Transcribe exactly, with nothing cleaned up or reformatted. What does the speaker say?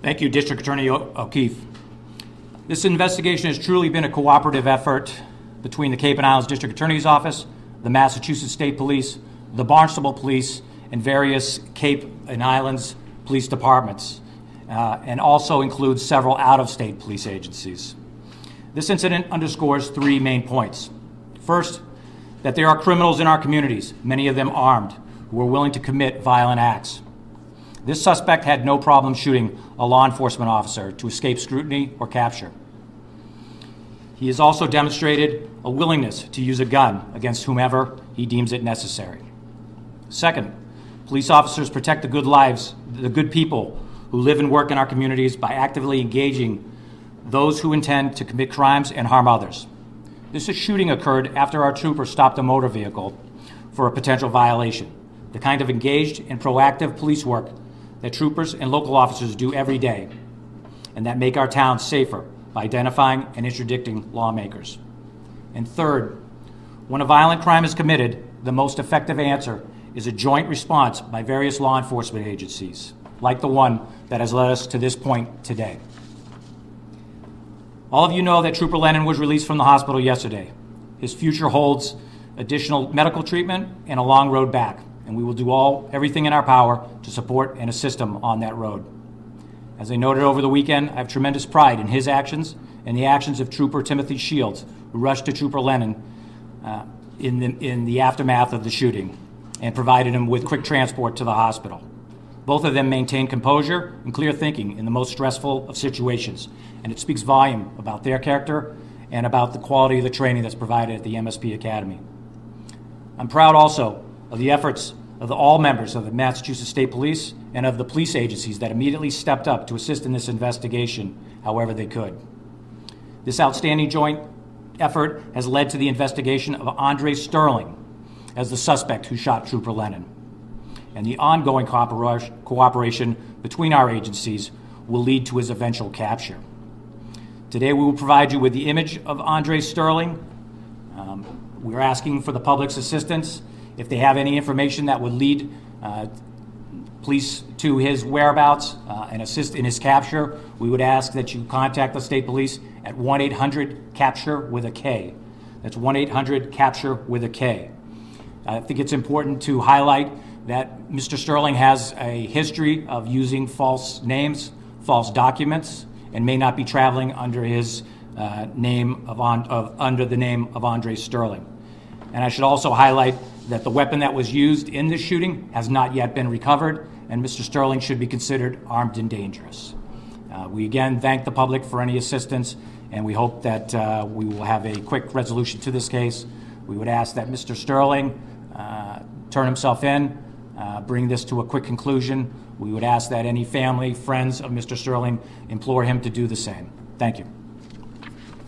Thank you, District Attorney O'Keefe. This investigation has truly been a cooperative effort between the Cape and Islands District Attorney's Office, the Massachusetts State Police, the Barnstable Police, and various Cape and Islands police departments, uh, and also includes several out-of-state police agencies. This incident underscores three main points. First, that there are criminals in our communities, many of them armed, who are willing to commit violent acts. This suspect had no problem shooting a law enforcement officer to escape scrutiny or capture. He has also demonstrated a willingness to use a gun against whomever he deems it necessary. Second, police officers protect the good lives, the good people who live and work in our communities by actively engaging those who intend to commit crimes and harm others. This shooting occurred after our trooper stopped a motor vehicle for a potential violation, the kind of engaged and proactive police work that troopers and local officers do every day, and that make our towns safer by identifying and interdicting lawmakers. And third, when a violent crime is committed, the most effective answer is a joint response by various law enforcement agencies, like the one that has led us to this point today. All of you know that Trooper Lennon was released from the hospital yesterday. His future holds additional medical treatment and a long road back, and we will do all everything in our power to support and assist him on that road. As I noted over the weekend, I have tremendous pride in his actions and the actions of Trooper Timothy Shields, who rushed to Trooper Lennon uh, in, the, in the aftermath of the shooting and provided him with quick transport to the hospital. Both of them maintained composure and clear thinking in the most stressful of situations, and it speaks volume about their character and about the quality of the training that's provided at the M S P Academy. I'm proud also of the efforts of the, all members of the Massachusetts State Police and of the police agencies that immediately stepped up to assist in this investigation however they could. This outstanding joint effort has led to the investigation of Andre Sterling as the suspect who shot Trooper Lennon. And the ongoing cooperation between our agencies will lead to his eventual capture. Today we will provide you with the image of Andre Sterling. Um, we're asking for the public's assistance. If they have any information that would lead uh, police to his whereabouts uh, and assist in his capture, we would ask that you contact the state police at one eight hundred capture with a K. That's one eight hundred capture with a K. I think it's important to highlight that Mister Sterling has a history of using false names, false documents, and may not be traveling under his uh, name of, on, of under the name of Andre Sterling. And I should also highlight that the weapon that was used in this shooting has not yet been recovered, and Mister Sterling should be considered armed and dangerous. Uh, we again thank the public for any assistance, and we hope that uh, we will have a quick resolution to this case. We would ask that Mister Sterling uh, turn himself in, uh, bring this to a quick conclusion. We would ask that any family, friends of Mister Sterling implore him to do the same. Thank you.